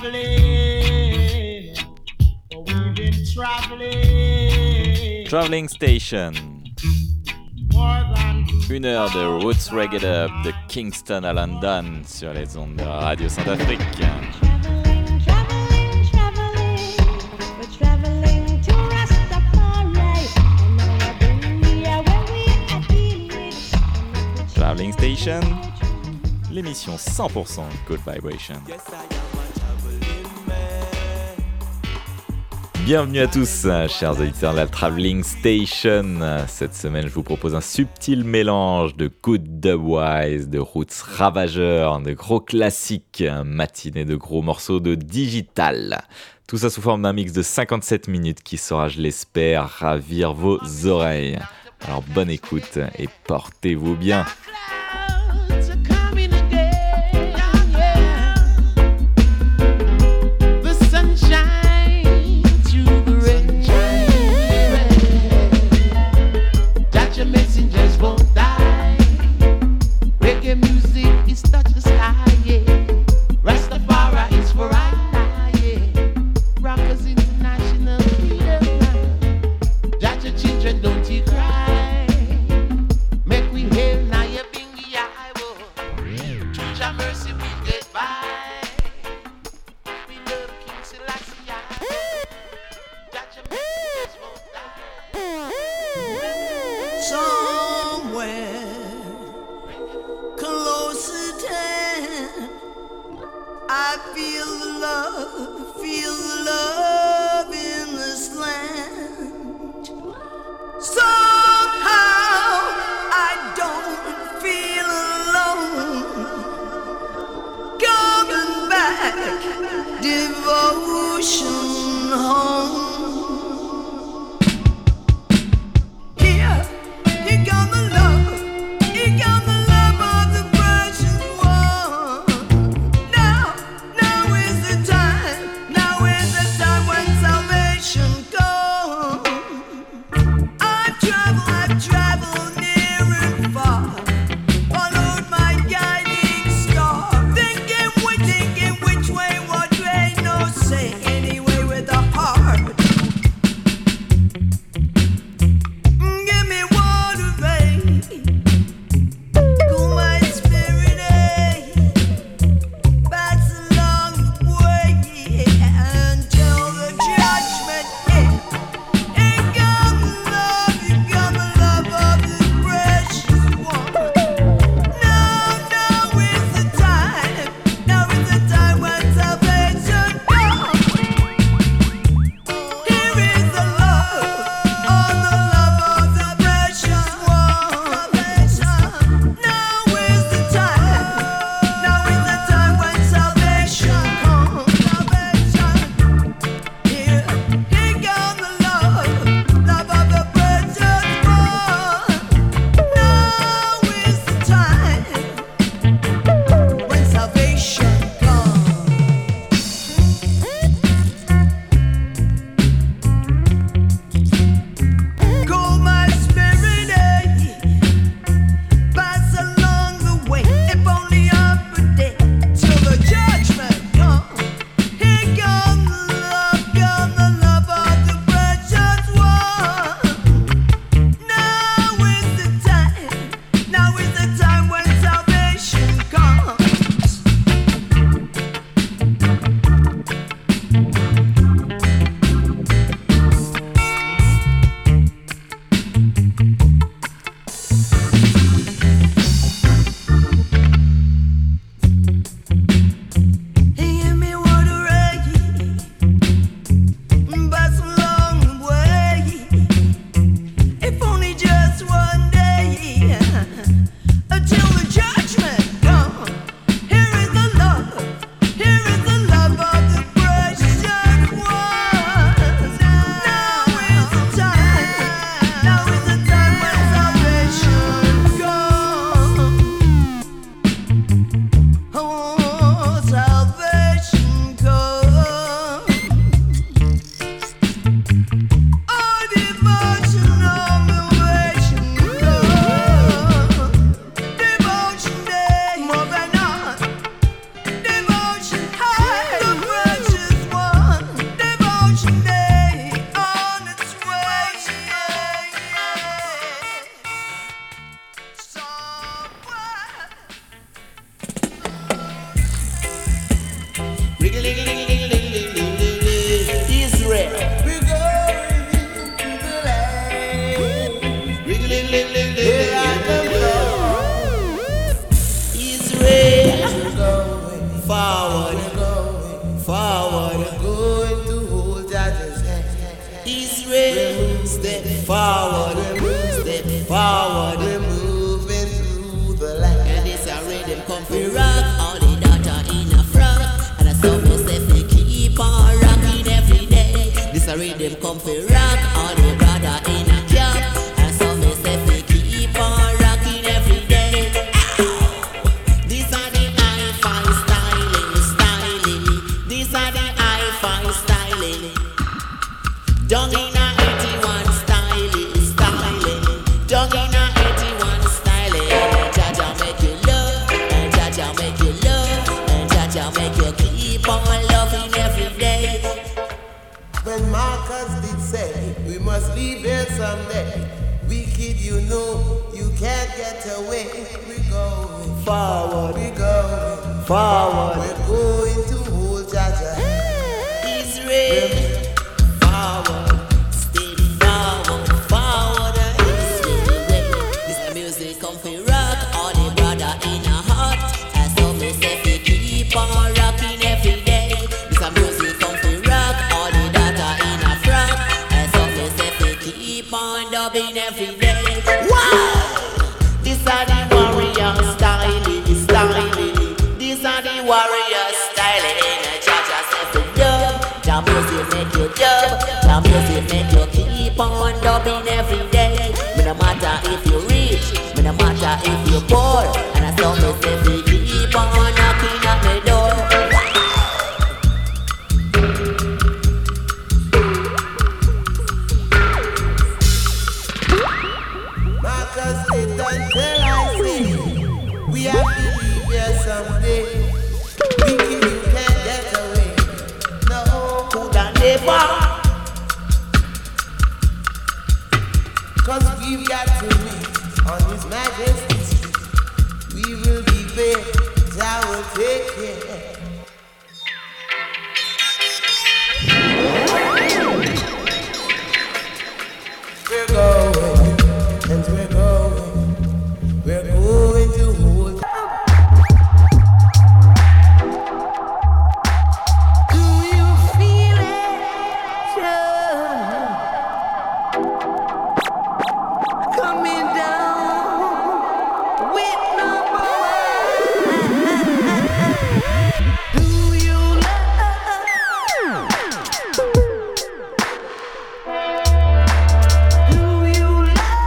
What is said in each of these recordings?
traveling. We've been traveling. Traveling Station. 1 heure de Roots Reggae Dub de Kingston à London sur les ondes de Radio Centrafrique. Traveling Station, l'émission 100% Good Vibration. Bienvenue à tous, chers auditeurs de la Traveling Station. Cette semaine, je vous propose un subtil mélange de good dubwise, de roots ravageurs, de gros classiques, matinée de gros morceaux de digital. Tout ça sous forme d'un mix de 57 minutes qui saura, je l'espère, ravir vos oreilles. Alors bonne écoute et portez-vous bien. Give me water, babe. from there. Wicked, you know, you can't get away. We're going forward. We're going forward. We're going to hold Jaja. Israel. Forward. Steady forward. Forward. Israel way. This music come for rock. All the brother in a heart. As some me say we keep on rocking every day. This music come for rock. All the data in a frock. As some me say we keep on dubbing every day. Wow! This are the warrior style. These are the warrior style. Jaja say for dub. Jam music make you dub. Jam music make you keep on dubbing every day. Me no matter if you rich, me no matter if you poor. And I saw me say we keep on knocking at the door. Marcus did until I say we have to leave here someday. Wicked, you can't get away. No, coulda never. Cause we've got to meet on His Majesty's street. We will be there, Jah will take care. We're going, and we're going to hold. Do you feel it? Coming down with number one. Do you love? Do you love?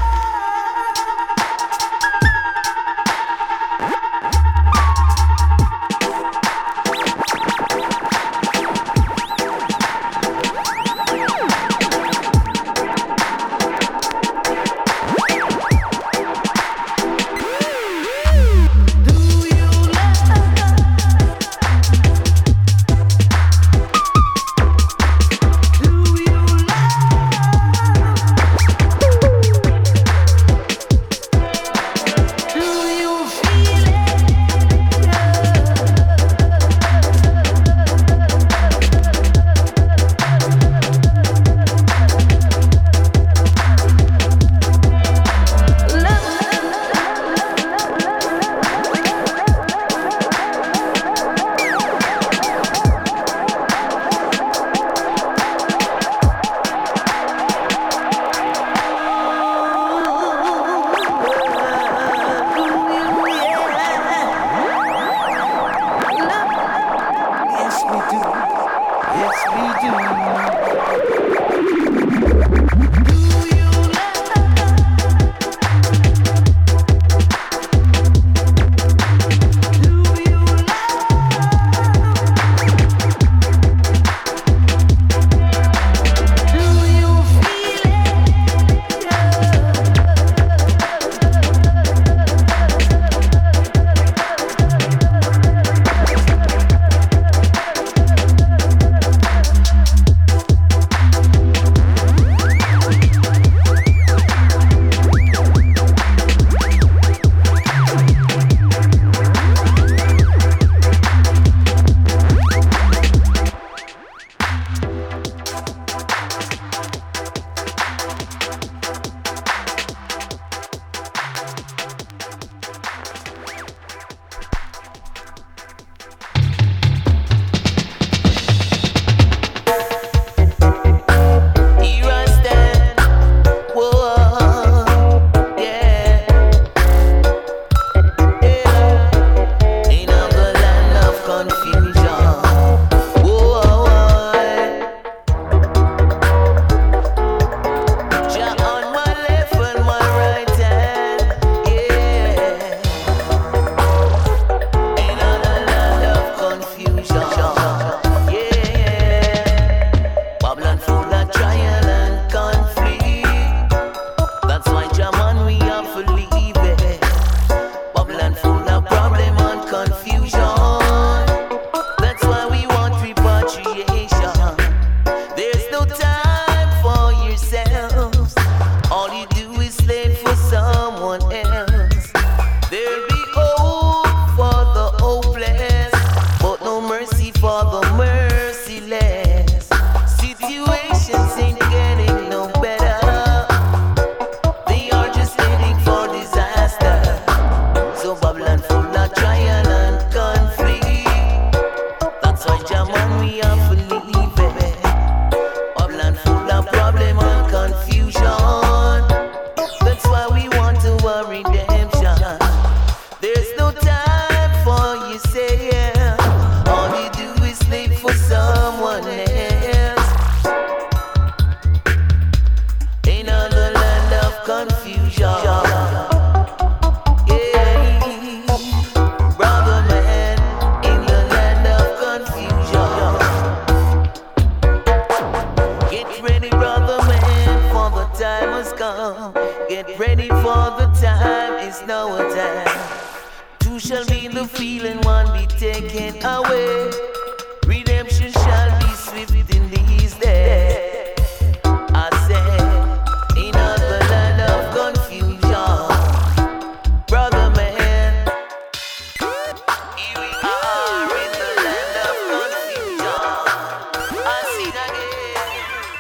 ready for the time, it's now a time. Two shall be the feeling, one be taken away. Redemption shall be swift in these days. I say, in the land of confusion, brother man, here we are in the land of confusion. I sing again.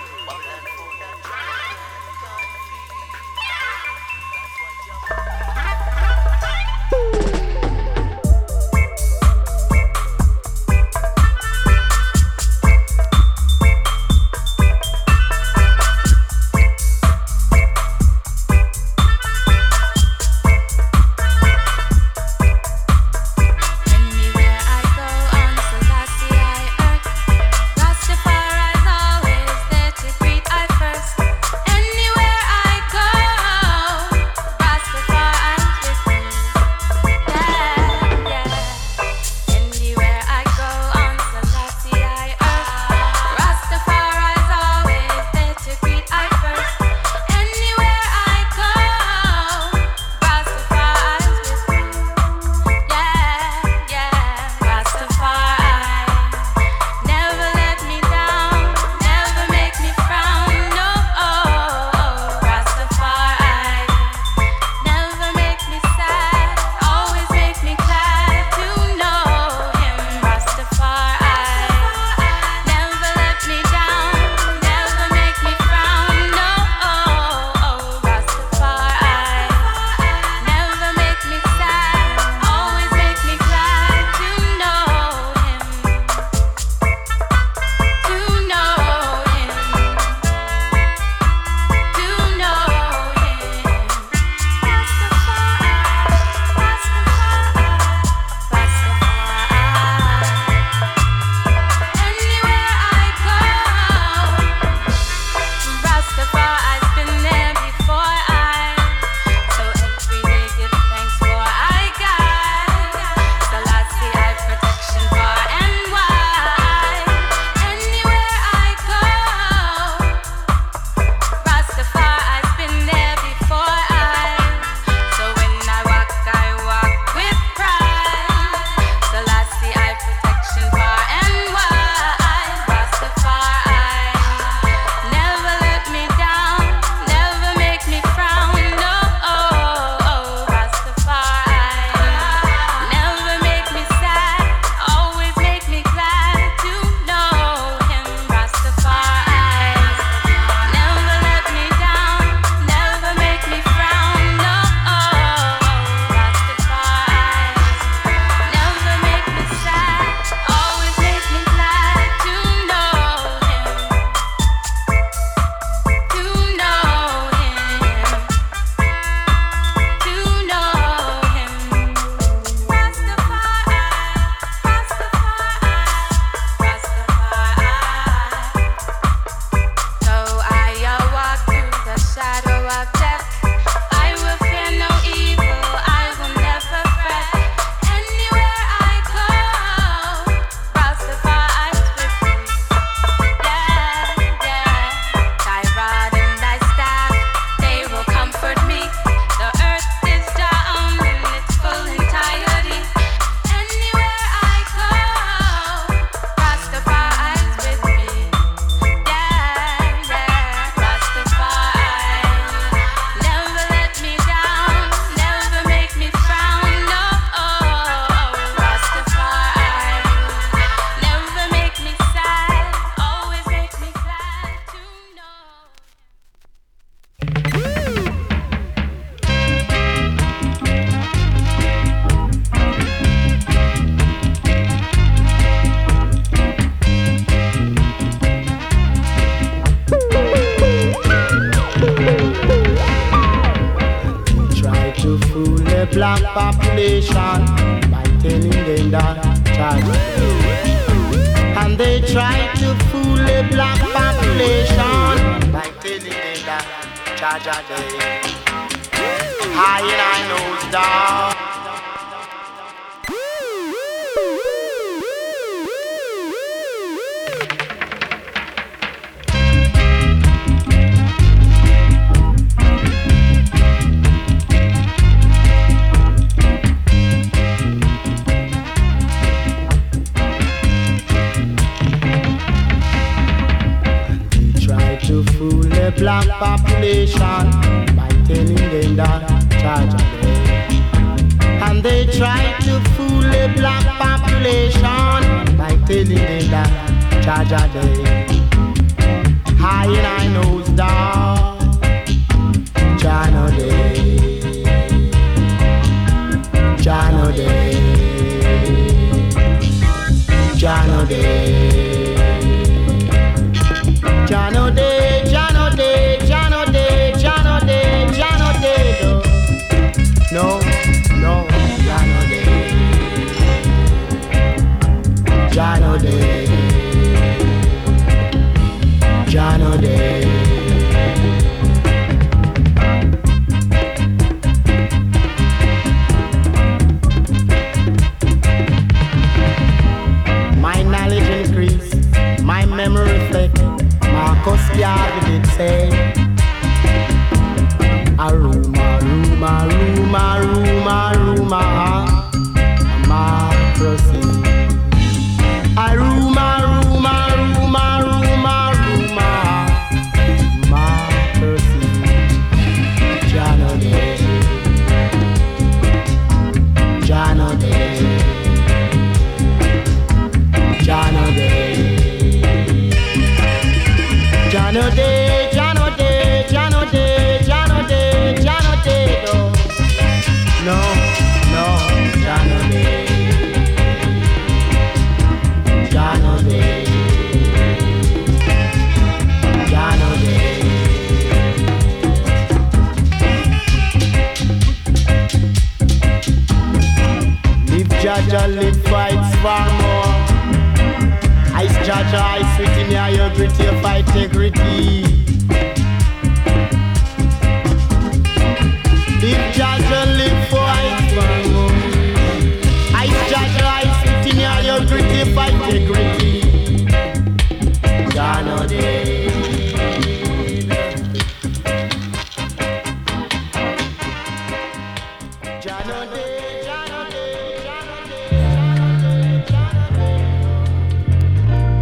black population by telling them that Jaja. And they try to fool the black population by telling them that Jaja day. High and I knows down. population by telling them that Jah Jah dey. And they try to fool the black population by telling them that Jah Jah dey. High in I knows down, Jah no dey, Jah no dey, Jah no dey, Jah no dey, Jah no dey, Jah no dey, Jah no dey, Jah no dey. No, no, Jah no dey, Jah no dey, Jah no dey. My knowledge increase, my memory reflect. Marcus Garvey did say, a rumor, rumor, rumor, rumor, rumor, democracy. A rumor, rumor, rumor, rumor, rumor, democracy. Jah no dey, Jah no dey, Jah no dey. Jah no dey, Jah no dey, Jah no dey, Jah no dey, Jah no dey, no, no, Jah no dey, Jah no dey, Jah no dey. Live Jah Jah, live fights for more. Ice Jah Jah, ice within your gritty, your fight integrity. Live Jah Jah, live fight for more. Ice Jah Jah, ice within your gritty, fight integrity. Jah no dey. Jah no dey, Jah no dey, Jah no dey, Jah no dey.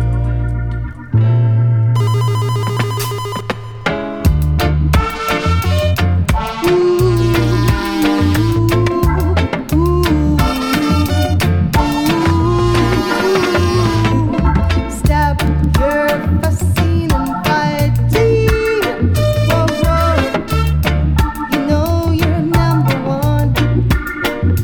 Stop your fussing and fighting. Whoa, whoa. You know you're number one.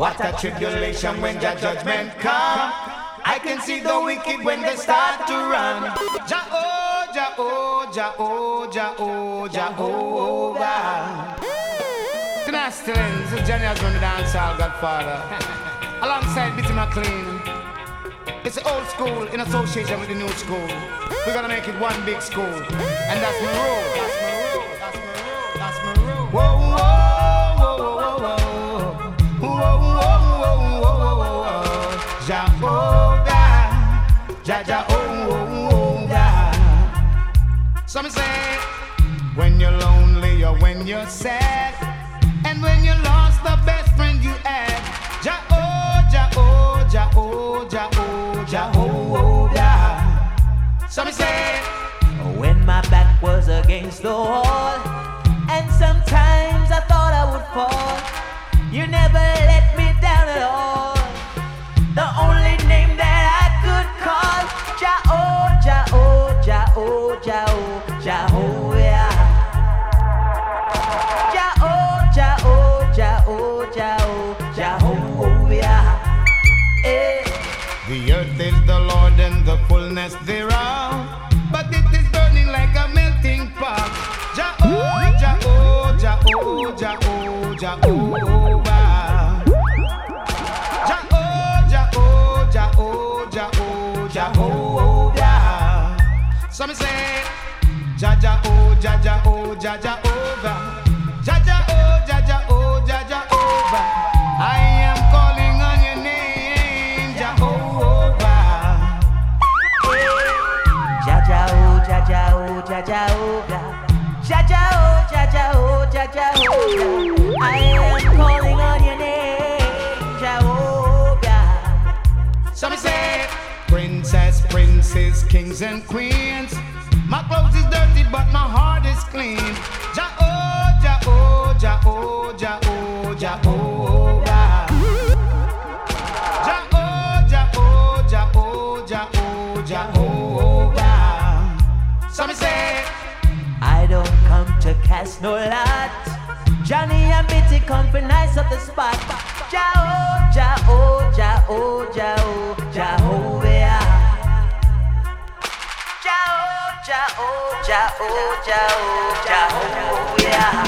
What a tribulation when the judgment come. I can see the wicked when they start to run. Jah-oh, Jah-oh, Jah-oh, Jah-oh, Jehovah. Knastlins, Johnny has run the dancehall Godfather. Alongside Bitty McLean. It's the old school in association with the new school. We're gonna make it one big school. And that's my rule. That's my rule. That's my rule. That's my rule. Whoa, whoa, whoa, whoa, whoa, whoa, whoa, whoa, whoa, whoa. Jehovah, Jehovah. Some say when you're lonely or when you're sad, and when you lost the best friend you had. Jah-oh, Jah-oh, Jah-oh, Jah-oh, Jehovah. Some say when my back was against the wall, and sometimes I thought I would fall, you never let me down at all. The only name that I could call, Jah-oh, Jah-oh, Jah-oh, Jah-oh, Jehovah. Jah-oh, Jah-oh, Jah-oh, Jah-oh, Jehovah. the earth is the Lord and the fullness thereof, but it is burning like a melting pot. Jah-oh, Jah-oh, Jah-oh, Jah-oh, Jehovah. Jah-oh, Jah-oh, Jah-oh, Jah-oh, Jehovah. Some say Jah-Jah-oh, Jah-Jah-oh, Jah-Jah-over. Jah-Jah-oh, Jah-Jah-oh, Jah-Jah-over. I am calling on your name, Jehovah. Jah-Jah-oh, Jah-Jah-oh, Jah-Jah-oh, Jah-Jah-oh, Jah-Jah-oh, Jah-Jah-oh. I am calling on your name, Jehovah. Some say princess, princes, kings and queens. My clothes is dirty, but my heart is clean. Jah-oh, Jah-oh, Jah-oh, Jah-oh, Jehovah. Jah-oh, Jah-oh, Jah-oh, Jah-oh, Jehovah. Some say I don't come to cast no lot. Johnny and Bitty come for nice up the spot. Jah-oh, Jah-oh, Jah-oh, Jah-oh, Jehovah. Jah-oh, Jah-oh, Jah-oh, Jah-oh, Jehovah.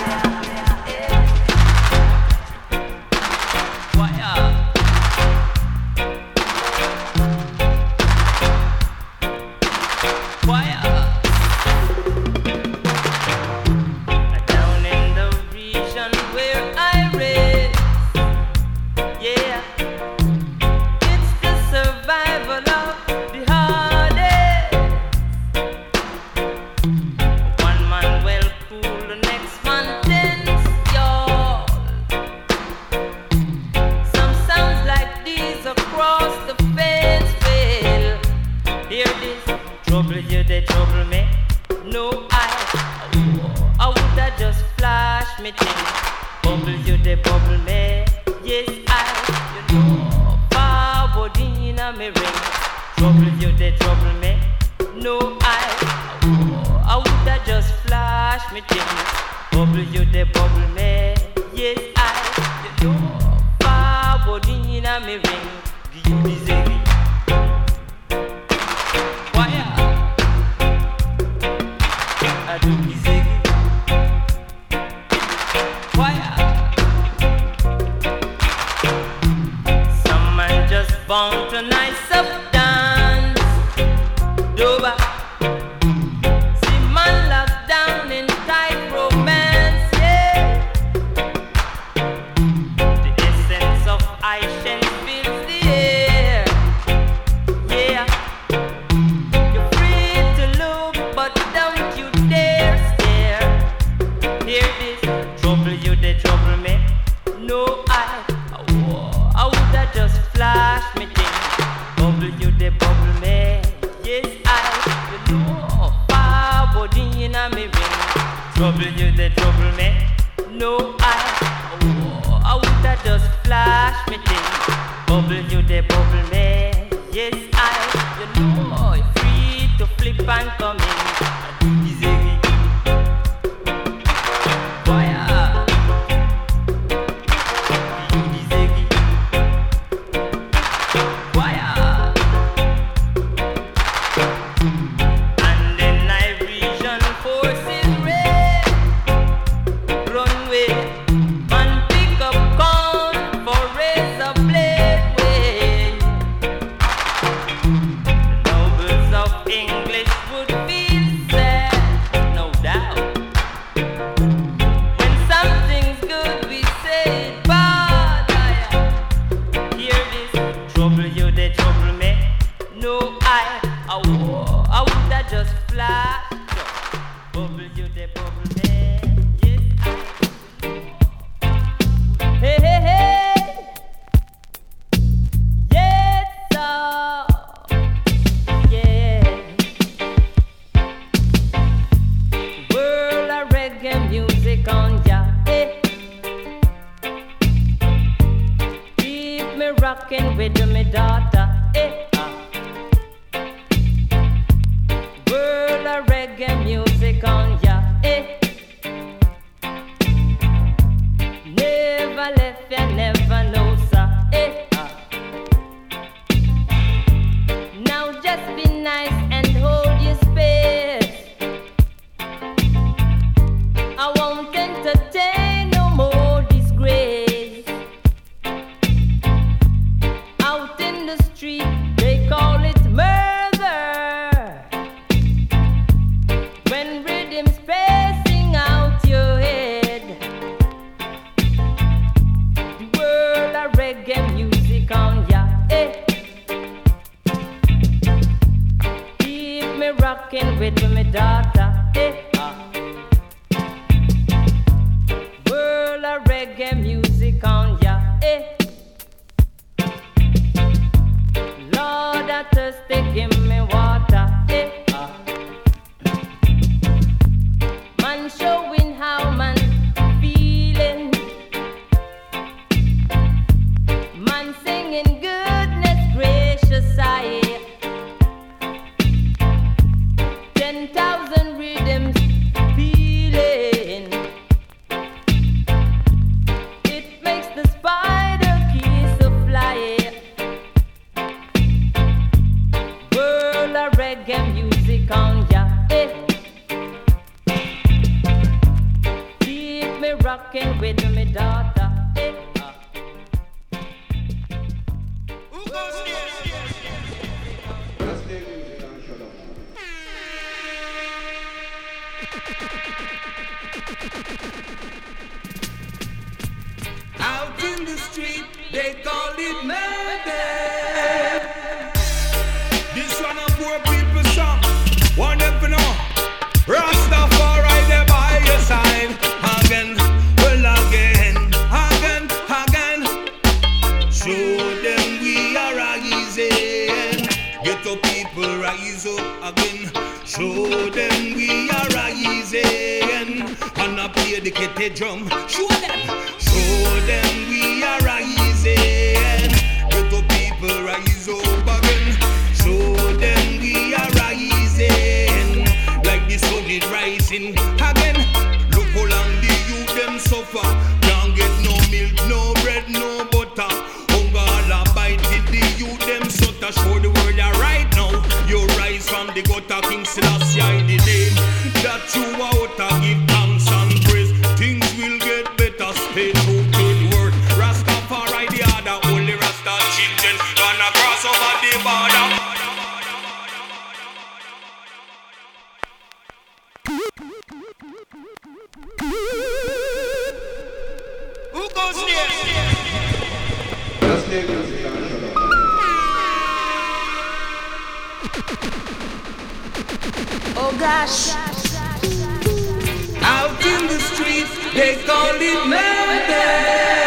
rocking with me daughter. Out in the street, they call it murder. This one a poor people song. One them for know. Rastafari they by your side. Again, well again, again, again. Show them we are rising. Get up people rise up again. Show them we are rising. And I play the kitty drum. Show them. Show them we are rising. Get up people rise up again. Show them we are rising. Like the sun is rising again. Look how long the youth them suffer. Can't get no milk, no bread, no butter. Hunger bite till the youth them sutter. Show the world that right now you rise from the gutter. King Selassie the name that you out to give thanks and praise. Things will get better. Stay true to the word. Rastafari the other only Rasta children gonna cross over the border. Who goes there? Oh gosh. Out in the streets, they call it murder.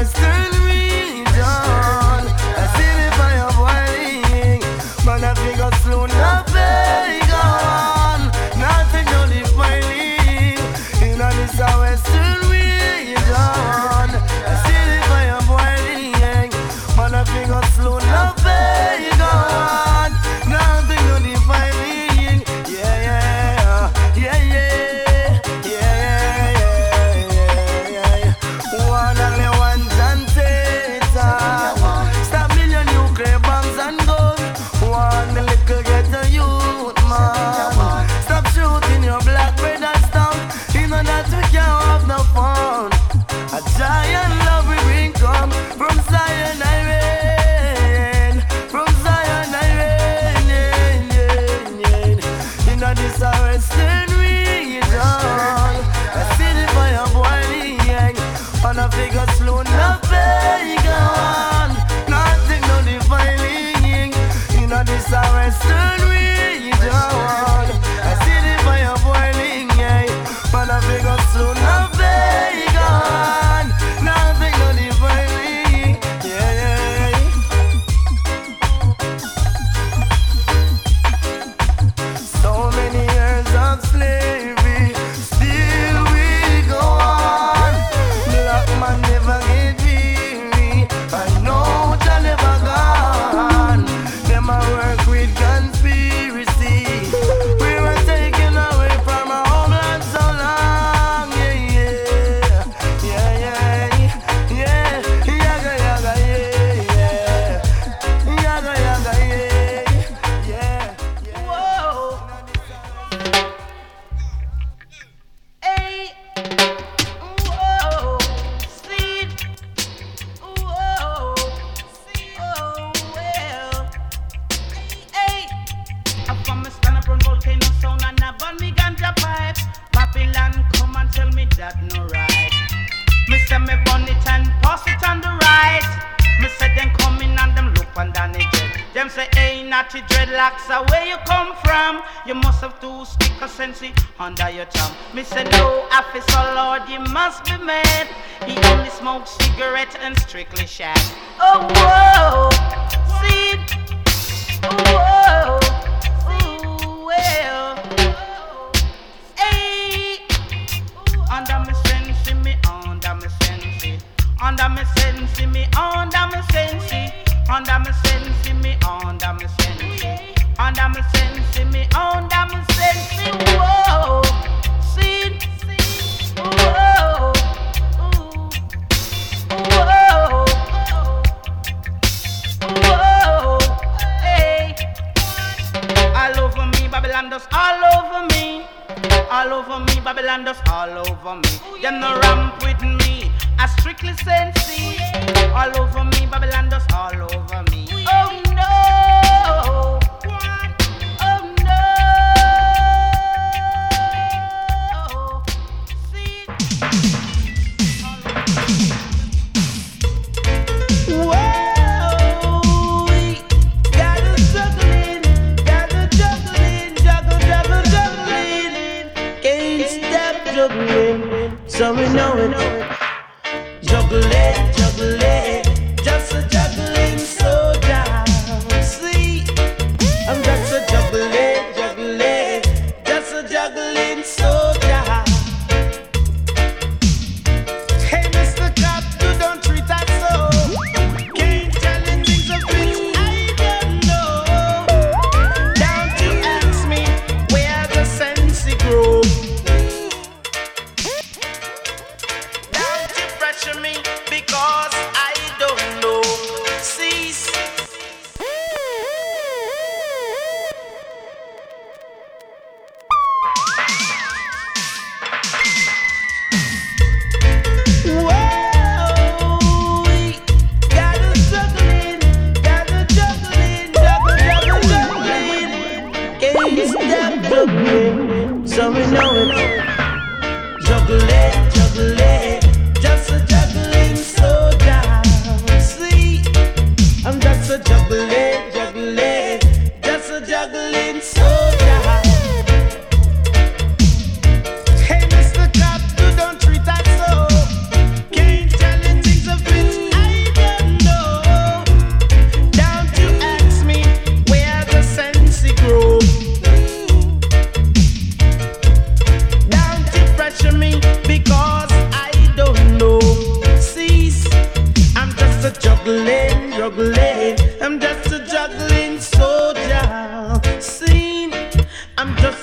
western region. I see the fire boiling. Man, I figure soon enough they gone. Nothing no defining. In this western region, I see the fire boiling. Man, I figure soon enough they gone. Nothing no defining. Yeah, yeah, yeah, yeah, yeah, yeah, yeah. One only one Satan. Stop million nuclear bombs and guns. One little ghetto youth man. Stop shooting your black brothers down. You know that we can't have no fun. A giant love we bring come from Zion I reign. From Zion I reign. You know this a western region. I see the fire boiling. And I figure slow enough gone. Nothing no defining. You know this a western region. I see the fire boiling. And I figure slow enough gone. Nothing no defining. Yeah. So many years of slavery, still we go on. Black man never get weary. I know Jah never gone. Them a work with conspiracy. We were taken away from our homeland so long. Whoa. Hey. Whoa. Seed. Whoa. Oh, well. Hey. I from me stand up on volcano sound and I burn me ganja pipe. Babylon come and tell me that no right. Me say me burn it and pass it on the right. Me say them come in and them look and down the jet. Them say, hey, natty dreadlocks, where you come from? You must have two stick of sensei under your tongue. Me say, no, officer, Lord, you must be mad. He only smokes cigarette and strictly shag. Oh, whoa, see, whoa, ooh, well, hey, under me sensei, me under me sensei, under me sensei, me under me sensei, under me sensei, me under me sensei, under me sensei, me under me sensei, whoa, see, whoa, whoa, whoa, hey, all over me, Babylon dust all over me. All over me, Babylon dust all over me. Them no ramp with me, I strictly sensei. All over me, Babylon dust all over me. Oh no, oh no. See, whoa, gotta juggling, juggling. Can't stop juggling, so we know it. Juggling, just a juggling soldier. See, I'm just a juggling, just a juggling soldier. Hey, Mr. Cop, you don't treat us so. Can't tell the things of which I don't know. Don't you ask me where the sensei grow. Don't you pressure me because I don't know. Cease. Whoa, gotta juggling, can't stop juggling, so we know it. Juggling, just a juggling soldier. See, I'm just a juggling, just a juggling soldier. Hey, Mr. Cop, you don't treat us so. Can't tell the things of which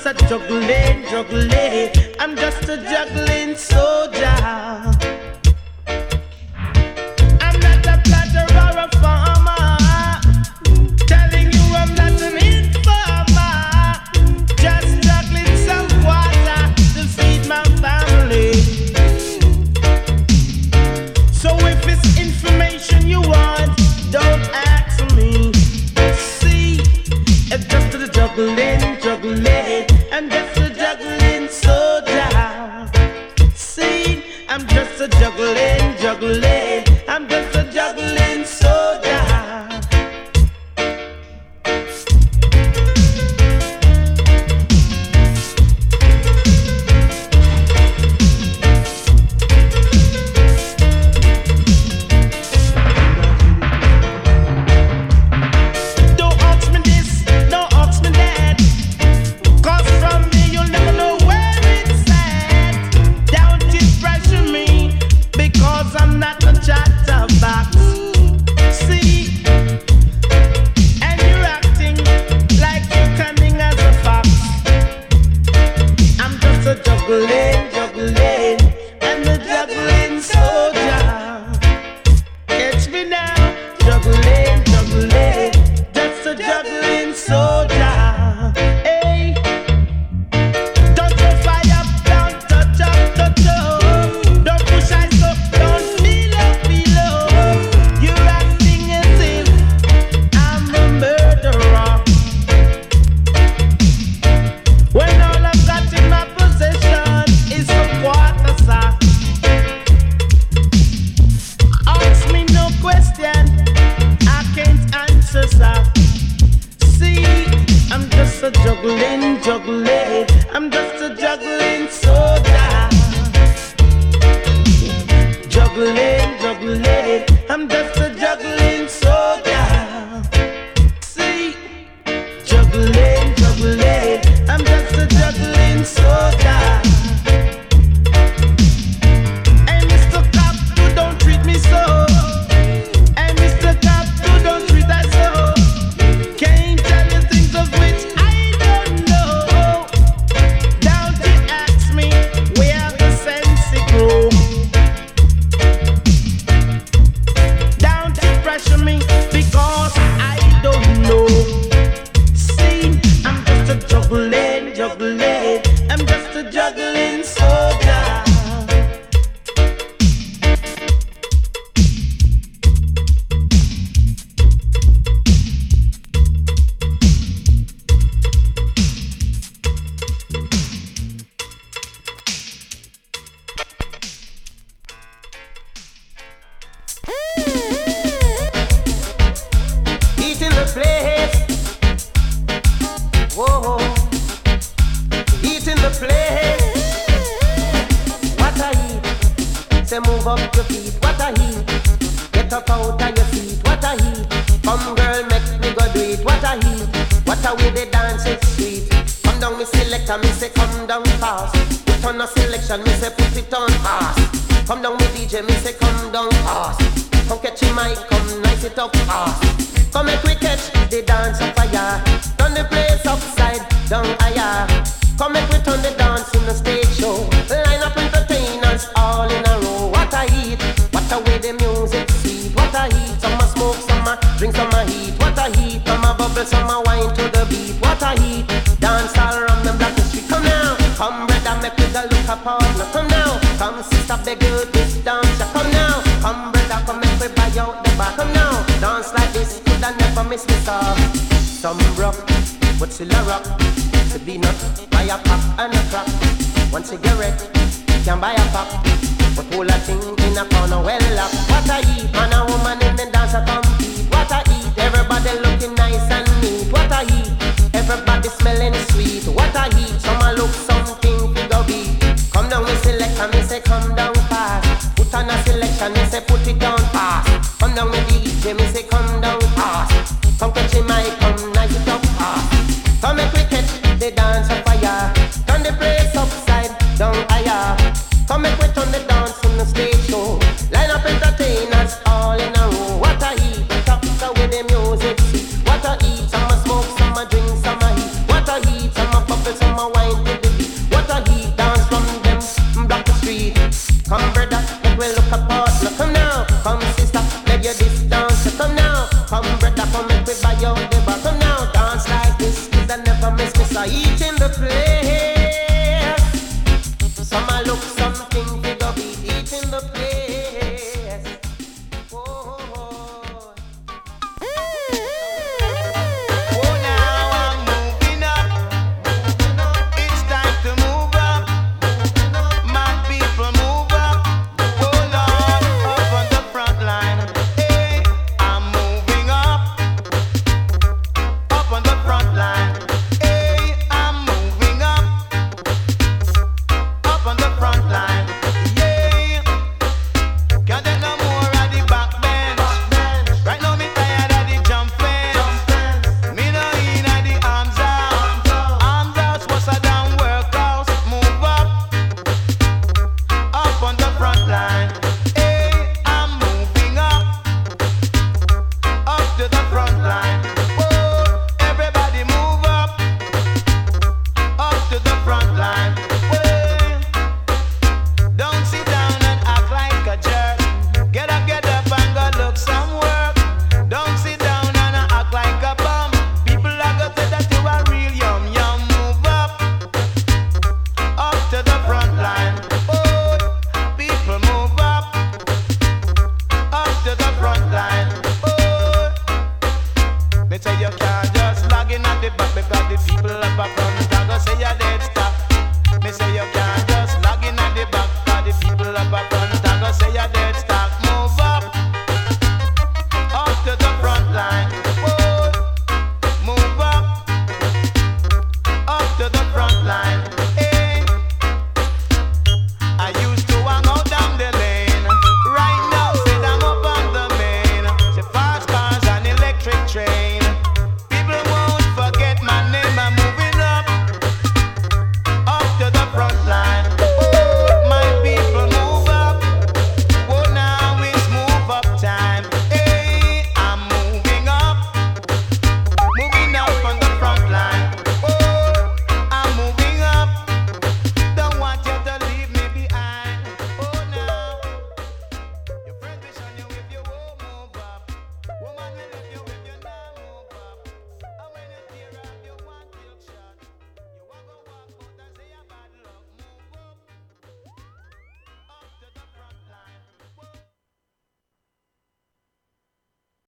just a juggling, juggling. I'm just a juggling soldier. I'm not a platter or a farmer. Telling you I'm not an informer. Just juggling some water to feed my family. So if it's information you want, don't ask me. See, it's just a juggling, juggling. I'm just a juggling soldier. See, I'm just a juggling, juggling. I'm just a juggling soldier. Don't ask me this, don't ask me that. 'Cause from me you'll never know where it's at. Don't you pressure me, because I'm not a chatterbox. See, and you're acting like you're cunning as a fox. I'm just a juggling, juggling, and the juggling soldier. Catch me now, juggling, juggling, just a juggling soldier. Hey, don't throw fire, don't touch up, touch up. Don't push eyes up, don't feel up, feel up. You're acting as if I'm a murderer. When all I've got in my possession is a quarter sack. Ask me no question, I can't answer, sir. See, I'm just a juggling, juggling. I'm just a juggling soldier. Juggling, juggling. I'm just a juggling soldier. See, juggling, juggling. I'm just a juggling soldier. Hey, Mr. Cop, you don't treat me so. Hey, Mr. Cop, you don't treat us so. Can't tell you things of which I don't know. Don't you ask me where the sense it grow. Don't you pressure me, because I don't know. See, I'm just a juggling, juggling. I'm just a juggling soldier. Heat in the place. Whoa. Heat in the place. What a heat. Say move up your feet. What a heat. Get up out of your seat. What a heat. Come girl, make me go do it. What a heat. What a way they dance, it's sweet. Come down, me selector, me say come down fast. Put on a selection, me say put it on fast. Come down with DJ, me say come down fast. Come catch your mic, come nice it up fast. Come make we catch the dance of fire. Turn the place upside down higher. Come make we turn the dance in the stage show. Line up entertainers all in a row. What a heat, what a way the music sweet. What a heat, some a smoke, some a drink, some a heat. What a heat, some a bubble, some a wine to the beat. What a heat, dance all around them block the street. Come now, come brother, make we go look apart. Now come now, come sister, beg you this dance. Yeah, come now, come brother, come make we buy out the bar. Come now, dance like this, could I never miss me star. Some rock, but still a rock. To be not buy a pop and a crack. One cigarette, can buy a pop. But whole a thing in a corner well up. What a heat, man a woman in the dance a compete. What a heat, everybody looking nice and neat. What a heat, everybody smelling sweet. What a heat, some a look something to go beat. Come down, me select and me say come down fast. Put on a selection, me say put it down fast. Come down with DJ, me say come down fast. Come catch your mic, come nice it up fast. Come make we catch the dance of fire. Turn the place upside down higher. Come make we turn the dance in the stage show. Line up entertainers all in a row. What a heat, top with the music sweet. What a heat, some a smoke, some a drink, some a heat. What a heat, some a bubble, some a wine. front line.